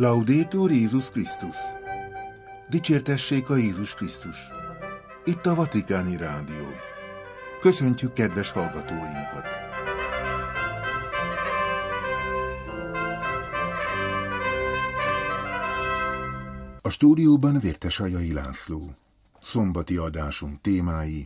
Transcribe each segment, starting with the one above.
Laudetur Jézus Krisztus! Dicsértessék a Jézus Krisztus! Itt a Vatikáni Rádió. Köszöntjük kedves hallgatóinkat! A stúdióban Vértesajai László. Szombati adásunk témái: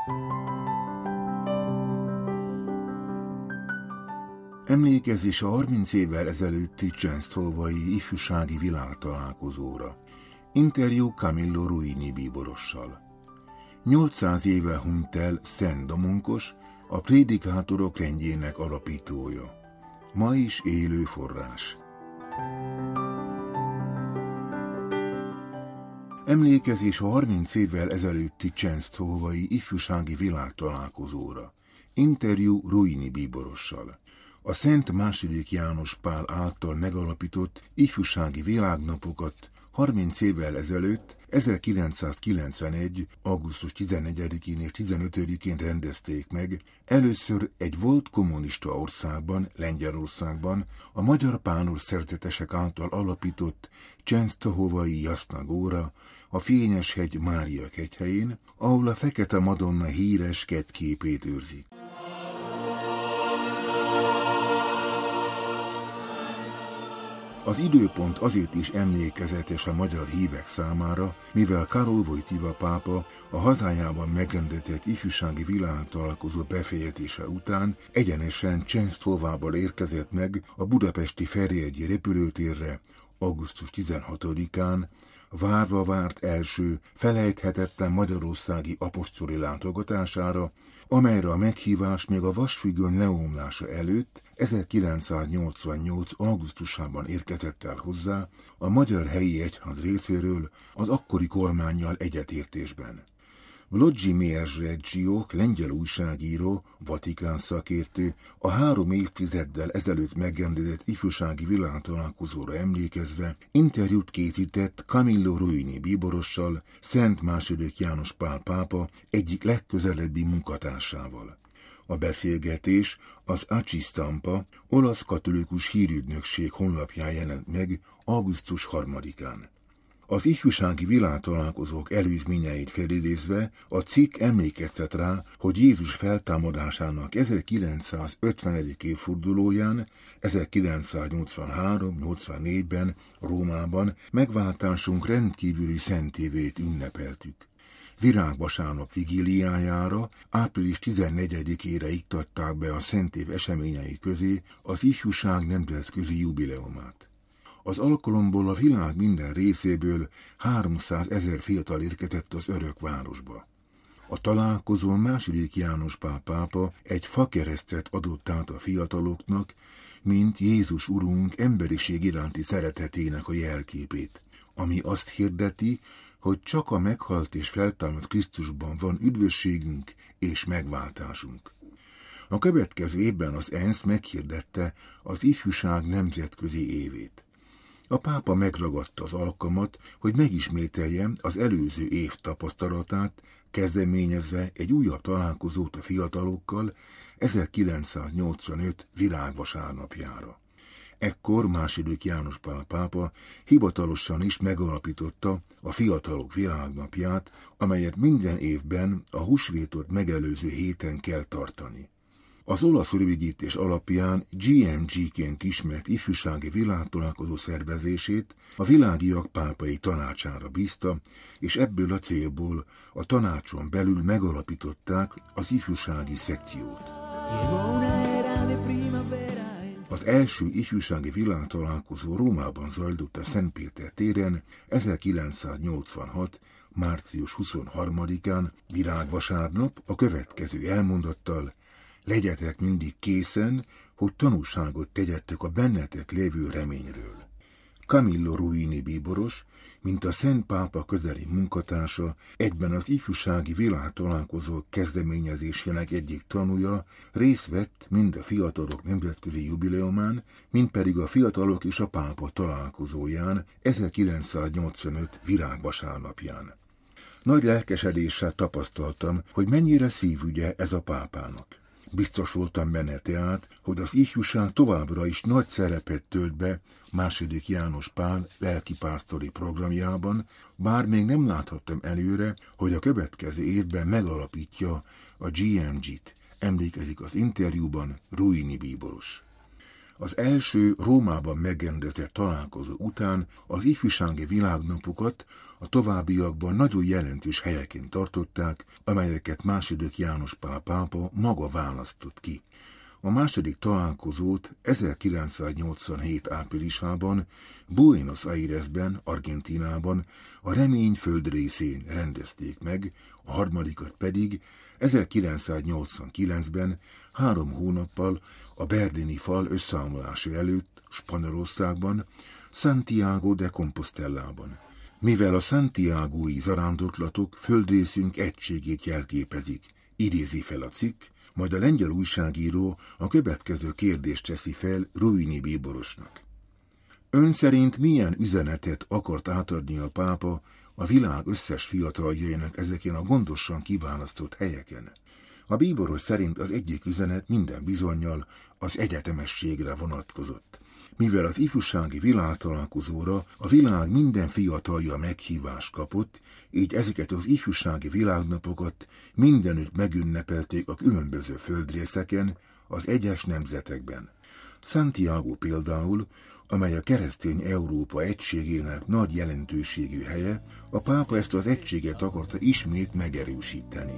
emlékezés a 30 évvel ezelőtti Częstochowy ifjúsági világtalálkozóra. Interjú Camillo Ruini bíborossal. 800 éve hunyt el Szent Domonkos, a prédikátorok rendjének alapítója. Ma is élő forrás. Emlékezés a 30 évvel ezelőtti Częstochowy ifjúsági világtalálkozóra. Interjú Ruini bíborossal. A Szent II. János Pál által megalapított ifjúsági világnapokat 30 évvel ezelőtt, 1991. augusztus 14-én és 15-én rendezték meg, először egy volt kommunista országban, Lengyelországban, a magyar pános szerzetesek által alapított Częstochowy Jasna Góra, a Fényeshegy Mária kegyhelyén, ahol a Fekete Madonna híres kettképét őrzik. Az időpont azért is emlékezetes a magyar hívek számára, mivel Karol Wojtyła pápa a hazájában megrendezett ifjúsági világtalálkozó befejezése után egyenesen Częstochowyból érkezett meg a budapesti Ferihegyi repülőtérre augusztus 16-án, várva várt első, felejthetetlen magyarországi apostoli látogatására, amelyre a meghívás még a vasfüggöny leomlása előtt 1988. augusztusában érkezett el hozzá a Magyar Helyi Egyház részéről az akkori kormánnyal egyetértésben. Włodzimierz Regiók, lengyel újságíró, Vatikán szakértő, a 3 évtizeddel ezelőtt megrendezett ifjúsági világtalálkozóra emlékezve interjút készített Camillo Ruini bíborossal, Szent II. János Pál pápa egyik legközelebbi munkatársával. A beszélgetés az ACI Stampa, olasz katolikus hírügynökség honlapján jelent meg augusztus 3-án. Az ifjúsági világtalálkozók előzményeit felidézve a cikk emlékeztet rá, hogy Jézus feltámadásának 1950. évfordulóján, 1983-84-ben Rómában megváltásunk rendkívüli szentévét ünnepeltük. Virágvasárnap vigíliájára, április 14-ére iktatták be a szentév eseményei közé az ifjúság nemzetközi jubileumát. Az alkalomból a világ minden részéből 300 000 fiatal érkezett az Örökvárosba. A találkozón II. János Pál pápa egy fakeresztet adott át a fiataloknak, mint Jézus Urunk emberiség iránti szeretetének a jelképét, ami azt hirdeti, hogy csak a meghalt és feltámadt Krisztusban van üdvösségünk és megváltásunk. A következő évben az ENSZ meghirdette az ifjúság nemzetközi évét. A pápa megragadta az alkalmat, hogy megismételje az előző év tapasztalatát, kezdeményezve egy újabb találkozót a fiatalokkal 1985. virágvasárnapjára. Ekkor II. János Pál pápa hivatalosan is megalapította a Fiatalok Világnapját, amelyet minden évben a húsvétot megelőző héten kell tartani. Az olasz rövidítés alapján GMG-ként ismert ifjúsági világtalálkozó szervezését a Világiak Pápai Tanácsára bízta, és ebből a célból a tanácson belül megalapították az ifjúsági szekciót. Az első ifjúsági világtalálkozó Rómában zajlott a Szent Péter téren 1986. március 23-án, virágvasárnap a következő elmondattal: legyetek mindig készen, hogy tanúságot tegyetek a bennetek lévő reményről. Camillo Ruini bíboros, mint a Szent Pápa közeli munkatársa, egyben az ifjúsági világtalálkozók kezdeményezésének egyik tanúja, részt vett mind a fiatalok nemzetközi jubileumán, mind pedig a fiatalok és a pápa találkozóján 1985. virágvasárnapján. Nagy lelkesedéssel tapasztaltam, hogy mennyire szívügye ez a pápának. Biztos voltam benne tehát, hogy az ifjúság továbbra is nagy szerepet tölt be II. János Pál lelkipásztori programjában, bár még nem láthattam előre, hogy a következő évben megalapítja a GMG-t, emlékezik az interjúban Ruini bíboros. Az első Rómában megrendezett találkozó után az ifjúsági világnapokat a továbbiakban nagyon jelentős helyeken tartották, amelyeket II. János Pál pápa maga választott ki. A második találkozót 1987 áprilisában Buenos Airesben, Argentínában, a Remény földrészén rendezték meg, a harmadikat pedig 1989-ben 3 hónappal a berlini fal összeomlása előtt Spanyolországban, Santiago de Compostelában. Mivel a santiagói zarándokolatok földrészünk egységét jelképezik, idézi fel a cikk, majd a lengyel újságíró a következő kérdést teszi fel Ruini bíborosnak. Ön szerint milyen üzenetet akart átadni a pápa a világ összes fiataljainak ezeken a gondosan kiválasztott helyeken? A bíboros szerint az egyik üzenet minden bizonnyal az egyetemességre vonatkozott. Mivel az ifjúsági világtalálkozóra a világ minden fiatalja meghívást kapott, így ezeket az ifjúsági világnapokat mindenütt megünnepelték a különböző földrészeken, az egyes nemzetekben. Santiago például, amely a keresztény Európa egységének nagy jelentőségű helye, a pápa ezt az egységet akarta ismét megerősíteni.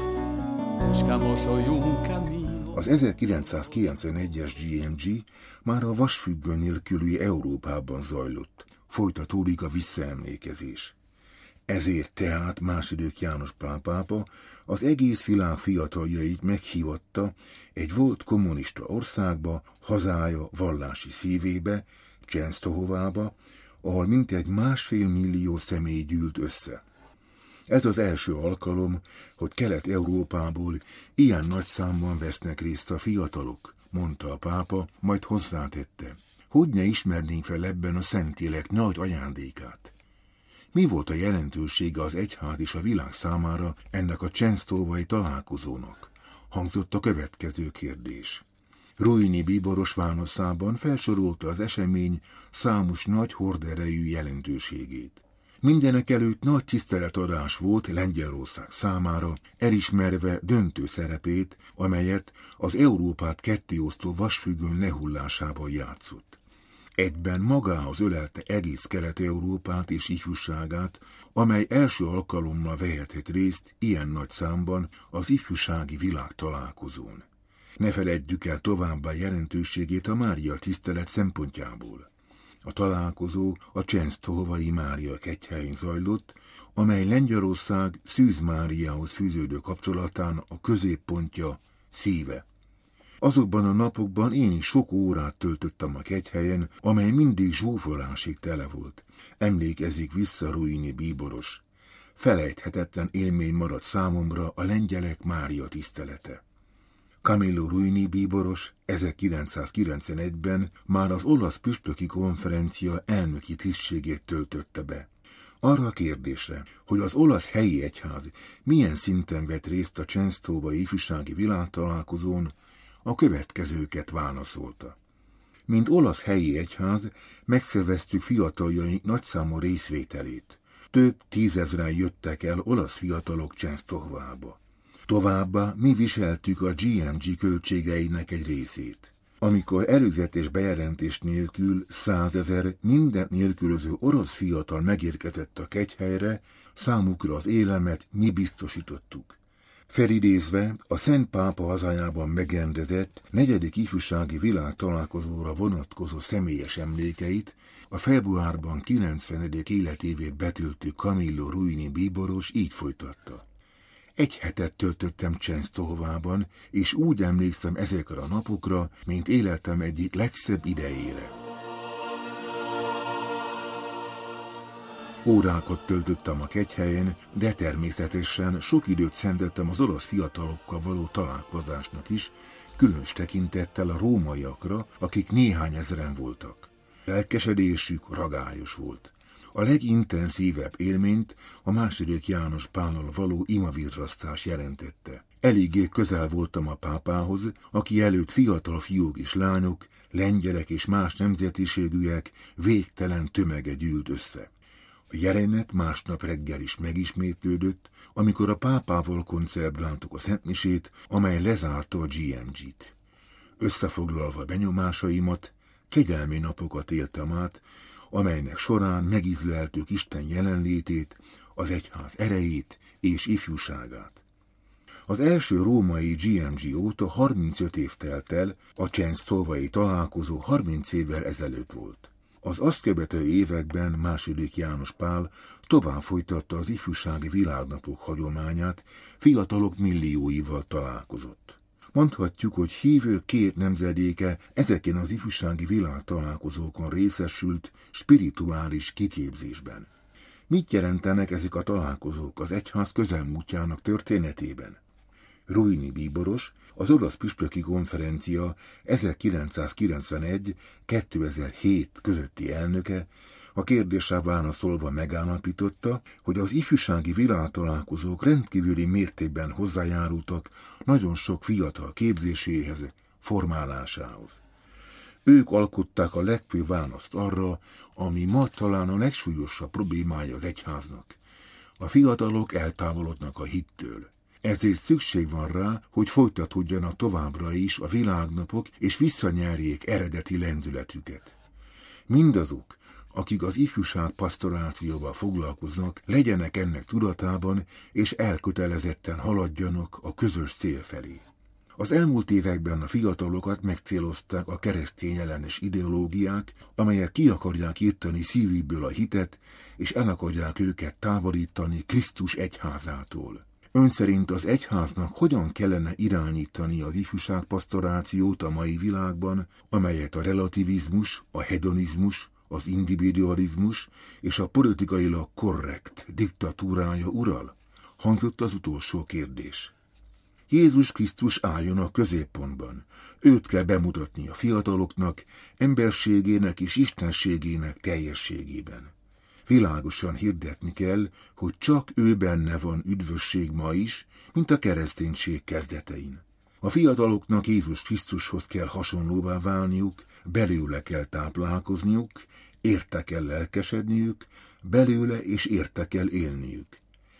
Az 1991-es GMG már a vasfüggöny nélküli Európában zajlott, folytatódik a visszaemlékezés. Ezért tehát II. János Pál pápa az egész világ fiataljait meghívatta egy volt kommunista országba, hazája vallási szívébe, Csensztohovába, ahol mintegy 1,5 millió személy gyűlt össze. Ez az első alkalom, hogy Kelet-Európából ilyen nagy számban vesznek részt a fiatalok, mondta a pápa, majd hozzátette. Hogy ne ismernénk fel ebben a Szentlélek nagy ajándékát? Mi volt a jelentősége az egyház és a világ számára ennek a csensztóvai találkozónak? Hangzott a következő kérdés. Ruini bíboros válaszában felsorolta az esemény számos nagy horderejű jelentőségét. Mindenekelőtt nagy tiszteletadás volt Lengyelország számára, elismerve döntő szerepét, amelyet az Európát kettéosztó vasfüggöny lehullásában játszott. Egyben magához ölelte egész Kelet-Európát és ifjúságát, amely első alkalommal vehetett részt ilyen nagy számban az ifjúsági világtalálkozón. Ne feledjük el továbbá jelentőségét a Mária tisztelet szempontjából. A találkozó a Csensztohovai Mária kegyhelyén zajlott, amely Lengyelország Szűz Máriához fűződő kapcsolatán a középpontja, szíve. Azokban a napokban én is sok órát töltöttem a kegyhelyen, amely mindig zsúfolásig tele volt. Emlékezik vissza Ruini bíboros. Felejthetetlen élmény maradt számomra a lengyelek Mária tisztelete. Camillo Ruini bíboros 1991-ben már az olasz püspöki konferencia elnöki tisztségét töltötte be. Arra a kérdésre, hogy az olasz helyi egyház milyen szinten vett részt a csensztóvai ifjúsági világtalálkozón, a következőket válaszolta. Mint olasz helyi egyház megszerveztük fiataljaink nagyszámú részvételét. Több 10 000-en jöttek el olasz fiatalok Csensztohovába. Továbbá mi viseltük a GMG költségeinek egy részét. Amikor előzetes bejelentés nélkül 100 000 mindent nélkülöző orosz fiatal megérkezett a kegyhelyre, számukra az élemet mi biztosítottuk. Felidézve a Szent Pápa hazájában megrendezett 4. ifjúsági világtalálkozóra vonatkozó személyes emlékeit, a februárban 90. életévét betöltő Camillo Ruini bíboros így folytatta. 1 hetet töltöttem Csensztohovában, és úgy emlékszem ezekre a napokra, mint életem egyik legszebb idejére. Órákat töltöttem a kegyhelyen, de természetesen sok időt szenteltem az orosz fiatalokkal való találkozásnak is, különös tekintettel a rómaiakra, akik néhány ezren voltak. Lelkesedésük ragályos volt. A legintenzívebb élményt a II. János Pállal való imavirrasztás jelentette. Eléggé közel voltam a pápához, aki előtt fiatal fiúk és lányok, lengyelek és más nemzetiségűek végtelen tömege gyűlt össze. A jelenet másnap reggel is megismétlődött, amikor a pápával koncertáltuk a szentmisét, amely lezárta a GMG-t. Összefoglalva benyomásaimat, kegyelmi napokat éltem át, amelynek során megízleltük Isten jelenlétét, az egyház erejét és ifjúságát. Az első római GMG óta 35 év telt el, a Częstochowy találkozó 30 évvel ezelőtt volt. Az azt követő években II. János Pál tovább folytatta az ifjúsági világnapok hagyományát, fiatalok millióival találkozott. Mondhatjuk, hogy hívő két nemzedéke ezeken az ifjúsági világtalálkozókon részesült spirituális kiképzésben. Mit jelentenek ezek a találkozók az egyház közelmúltjának történetében? Rujnyi Bíboros, az olasz püspöki konferencia 1991-2007 közötti elnöke a kérdésre válaszolva megállapította, hogy az ifjúsági világtalálkozók rendkívüli mértékben hozzájárultak nagyon sok fiatal képzéséhez, formálásához. Ők alkották a legfőbb választ arra, ami ma talán a legsúlyosabb problémája az egyháznak. A fiatalok eltávolodnak a hittől. Ezért szükség van rá, hogy folytatódjanak továbbra is a világnapok, és visszanyerjék eredeti lendületüket. Mindazok, akik az ifjúság pastorációval foglalkoznak, legyenek ennek tudatában, és elkötelezetten haladjanak a közös cél felé. Az elmúlt években a fiatalokat megcélozták a keresztény ellenes ideológiák, amelyek ki akarják írtani szívükből a hitet, és el akarják őket távolítani Krisztus egyházától. Ön szerint az egyháznak hogyan kellene irányítani az ifjúságpastorációt a mai világban, amelyet a relativizmus, a hedonizmus, az individualizmus és a politikailag korrekt diktatúrája ural? Hangzott az utolsó kérdés. Jézus Krisztus álljon a középpontban. Őt kell bemutatni a fiataloknak, emberségének és istenségének teljességében. Világosan hirdetni kell, hogy csak ő benne van üdvösség ma is, mint a kereszténység kezdetein. A fiataloknak Jézus Krisztushoz kell hasonlóvá válniuk, belőle kell táplálkozniuk, érte kell lelkesedniük, belőle és érte kell élniük.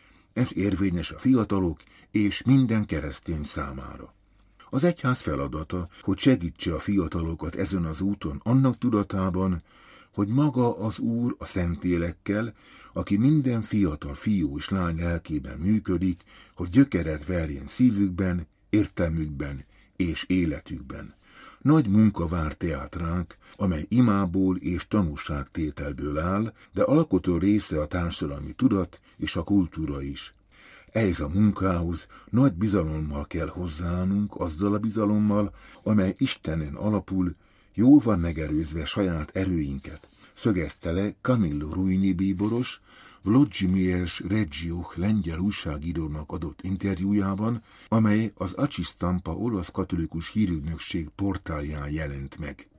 Ez érvényes a fiatalok és minden keresztény számára. Az egyház feladata, hogy segítse a fiatalokat ezen az úton annak tudatában, hogy maga az Úr a Szentlélekkel, aki minden fiatal fiú és lány lelkében működik, hogy gyökeret verjen szívükben, értelmükben és életükben. Nagy munka vár tehát ránk, amely imából és tanúságtételből áll, de alkotó része a társadalmi tudat és a kultúra is. Ehhez a munkához nagy bizalommal kell hozzáállnunk, azzal a bizalommal, amely Istenen alapul, jóval megerőzve saját erőinket, szögezte le Camillo Rujnyi bíboros, Włodzimierz Reggioch lengyel újságírónak adott interjújában, amely az Aci Stampa olasz katolikus hírügynökség portálján jelent meg.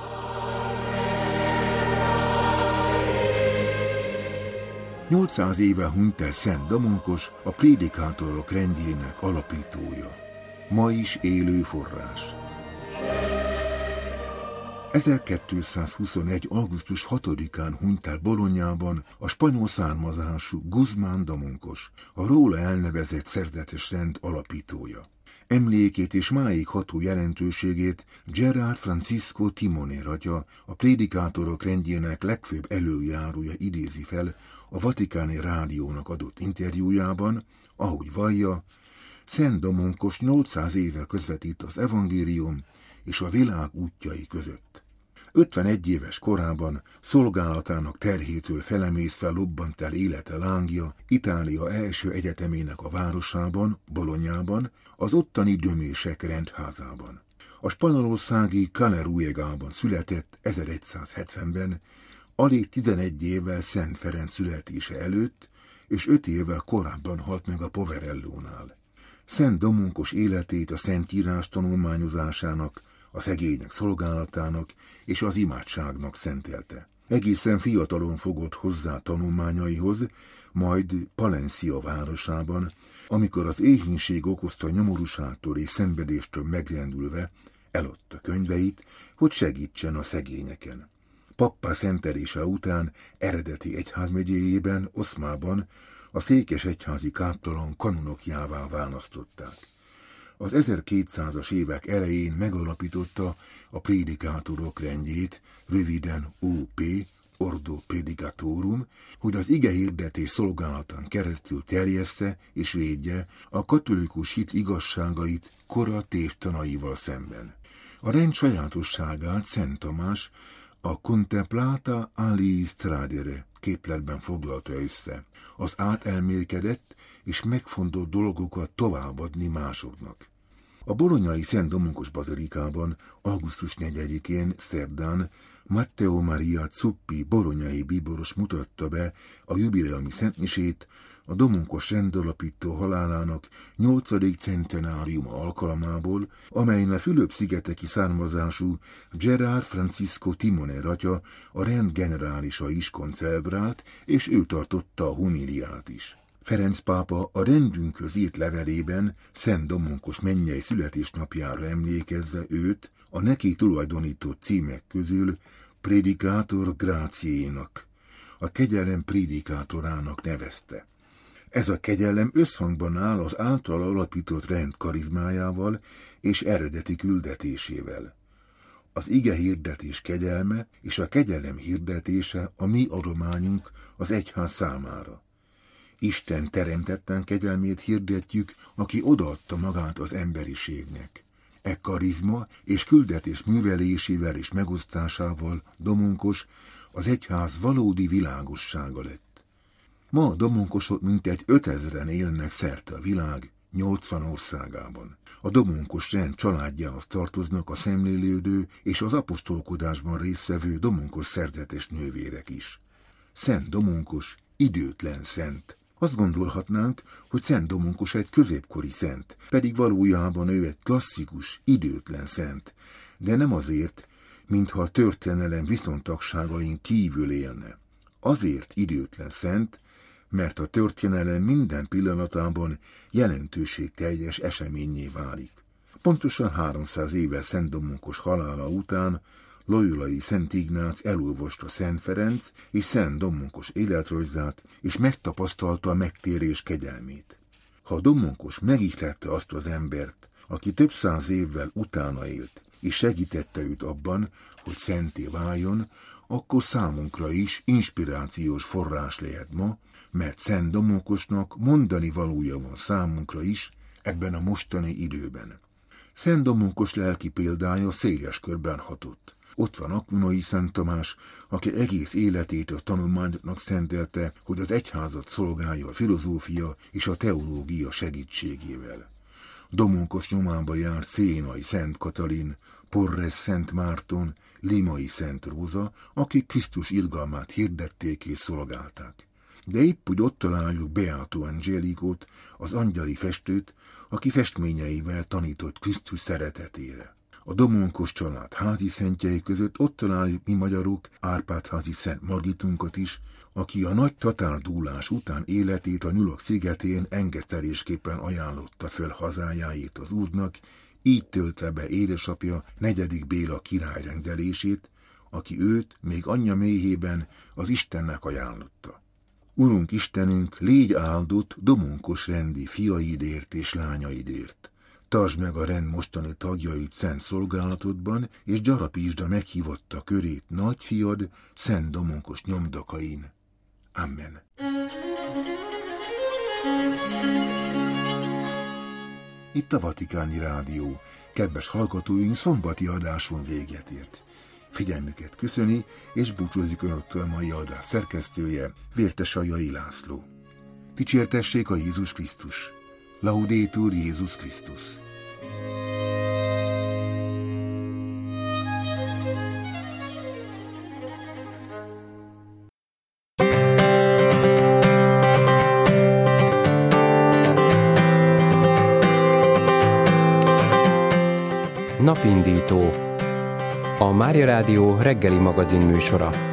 ...800 éve hunyt el Szent Domonkos, a prédikátorok rendjének alapítója. Ma is élő forrás. 1221. augusztus 6-án hunyt el Bolognában a spanyol származású Guzmán Domonkos, a róla elnevezett szerzetes rend alapítója. Emlékét és máig ható jelentőségét Gerard Francisco Timoner atya, a prédikátorok rendjének legfőbb előjárója idézi fel a Vatikáni Rádiónak adott interjújában, ahogy vallja, Szent Domonkos 800 éve közvetít az evangélium és a világ útjai között. 51 éves korában szolgálatának terhétől felemészve lobbant el élete lángja Itália első egyetemének a városában, Bolognában, az ottani dömések rendházában. A spanyolországi Caneruegában született 1170-ben, alig 11 évvel Szent Ferenc születése előtt, és 5 évvel korábban halt meg a Poverellónál. Szent Domonkos életét a Szentírás tanulmányozásának, a szegények szolgálatának és az imádságnak szentelte. Egészen fiatalon fogott hozzá tanulmányaihoz, majd Palencia városában, amikor az éhínség okozta nyomorúságtól és szenvedéstől megrendülve eladta könyveit, hogy segítsen a szegényeken. Pappá szentelése után eredeti egyházmegyéjében, Oszmában a székesegyházi káptalan kanonokjává választották. Az 1200-as évek elején megalapította a prédikátorok rendjét, röviden OP, Ordo Predicatorum, hogy az igehirdetés szolgálatán keresztül terjessze és védje a katolikus hit igazságait kora tévtanaival szemben. A rend sajátosságát Szent Tamás a Contemplata aliis Tradere képletben foglalta össze, az átelmélkedett és megfontolt dolgokat továbbadni másoknak. A bolonyai Szent Domonkos bazilikában augusztus 4-én szerdán Matteo Maria Zuppi bolonyai bíboros mutatta be a jubileumi szentmisét a Domonkos rendalapító halálának 8. centenáriuma alkalmából, amelyen a Fülöp-szigeteki származású Gerard Francisco Timoner atya, a rend generálisa is koncelebrált, és ő tartotta a homiliát is. Ferenc pápa a rendünkhöz írt levelében Szent Domonkos mennyei születésnapjára emlékezve őt a neki tulajdonított címek közül Predicator Gratiénak, a kegyelem prédikátorának nevezte. Ez a kegyelem összhangban áll az által alapított rend karizmájával és eredeti küldetésével. Az ige hirdetés kegyelme és a kegyelem hirdetése a mi adományunk az egyház számára. Isten teremtetten kegyelmét hirdetjük, aki odaadta magát az emberiségnek. E karizma és küldetés művelésével és megosztásával Domonkos az egyház valódi világossága lett. Ma a domonkosok mintegy 5000-en élnek szerte a világ 80 országában. A domonkos rend családjához tartoznak a szemlélődő és az apostolkodásban résztvevő domonkos szerzetes nővérek is. Szent Domonkos időtlen szent. Azt gondolhatnánk, hogy Szent Domonkos egy középkori szent, pedig valójában ő egy klasszikus, időtlen szent, de nem azért, mintha a történelem viszontagságain kívül élne. Azért időtlen szent, mert a történelem minden pillanatában jelentőségteljes eseményé válik. Pontosan 300 évvel Szent Domonkos halála után loyolai Szent Ignác elolvasta Szent Ferenc és Szent Domonkos életrajzát, és megtapasztalta a megtérés kegyelmét. Ha Domonkos megihlette azt az embert, aki több száz évvel utána élt, és segítette őt abban, hogy szenté váljon, akkor számunkra is inspirációs forrás lehet ma, mert Szent Domonkosnak mondani valója van számunkra is ebben a mostani időben. Szent Domonkos lelki példája széles körben hatott. Ott van Aquinnai Szent Tamás, aki egész életét a tanulmányoknak szentelte, hogy az egyházat szolgálja a filozófia és a teológia segítségével. Domonkos nyomába járt Szénai Szent Katalin, Porres Szent Márton, Limai Szent Róza, akik Krisztus irgalmát hirdették és szolgálták. De épp úgy ott találjuk Beato Angelicót, az angyali festőt, aki festményeivel tanított Krisztus szeretetére. A Domonkos család házi szentjei között ott találjuk mi magyarok Árpád-házi Szent Margitunkat is, aki a nagy tatárdúlás után életét a Nyulak szigetén engesztelésképpen ajánlotta föl hazájáért az Úrnak, így töltve be édesapja 4. Béla király rendelését, aki őt még anyja méhében az Istennek ajánlotta. Urunk Istenünk, légy áldott Domonkos rendi fiaidért és lányaidért. Tartsd meg a rend mostani tagjait szent szolgálatodban, és gyarapítsd a meghívotta körét nagyfiad Szent Domonkos nyomdakain. Amen. Itt a Vatikáni Rádió. Kedves hallgatóink, szombati adáson véget ért. Figyelmüket köszöni, és búcsúzik önöktől a mai adás szerkesztője, Vértes Aljai László. Dicsértessék a Jézus Krisztus! Laudetur Jézus Krisztus! Napindító. A Mária Rádió reggeli magazin műsora.